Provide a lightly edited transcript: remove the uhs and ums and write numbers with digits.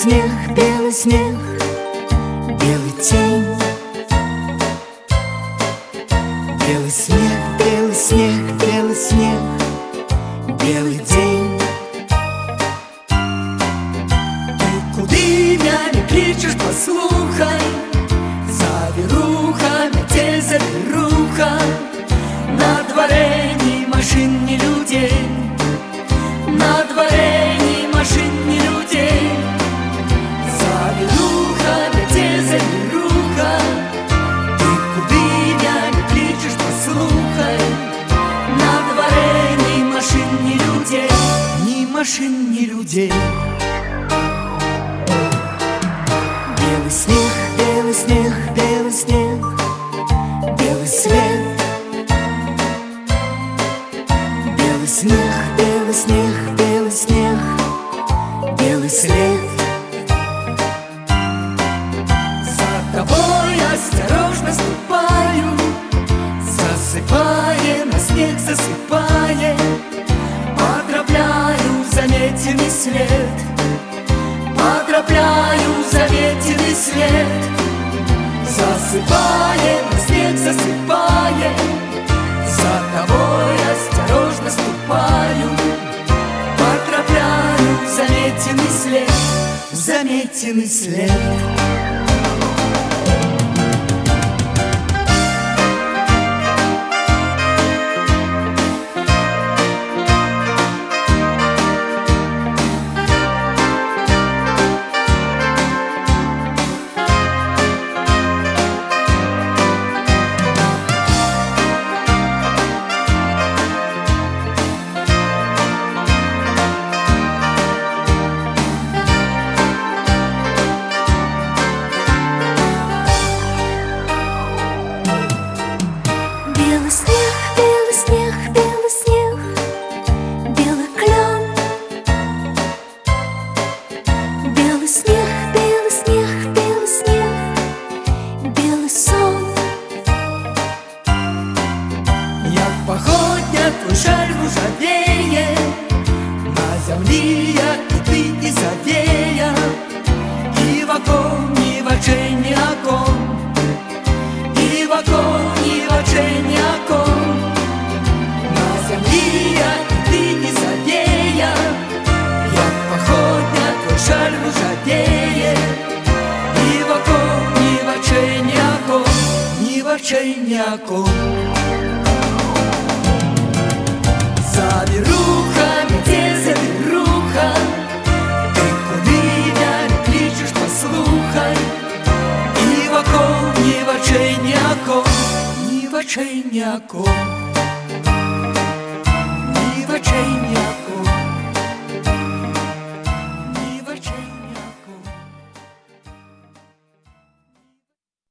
белый снег, белый тень. Белый снег, белый снег, белый снег, белый день. Ты куды меня кличешь, послухай, завируха, метель, завируха. На дворе ни машин, ни людей, на дворе ни машин, ни людей. Завируха, метель, завируха. Ты куды меня кличешь, послухай, на дворе ни машин, ни людей, ни машин, ни людей. Белый снег, белый снег, белый снег, белый свет. Белый снег, белый снег, белый снег, белый след. За тобой осторожно ступаю, засыпая на снег, засыпая. Подробляю заметенный след, подробляю заметенный след. Засыпая на снег, засыпая. За тобой осторожно ступаю, подробляю заметенный след, заметенный след. Белый снег, белый снег, белый снег, белый клен. Белый снег, белый снег, белый снег, белый сон. Як походня твой шаль ружавее, на землі я і ти, і завея, і в окон, і в очей, ні окон, і в окон, і в очей, ні окон. На землі я і ти, і завея, як походня твой шаль ружавее, і в окон, і в очей, ні окон, ні в очей, ні окон. Завируха, метель, завируха. Ты куди меня кличеш, послухай, і в окон, ні в очей, ні окон, ні в очей, ні окон.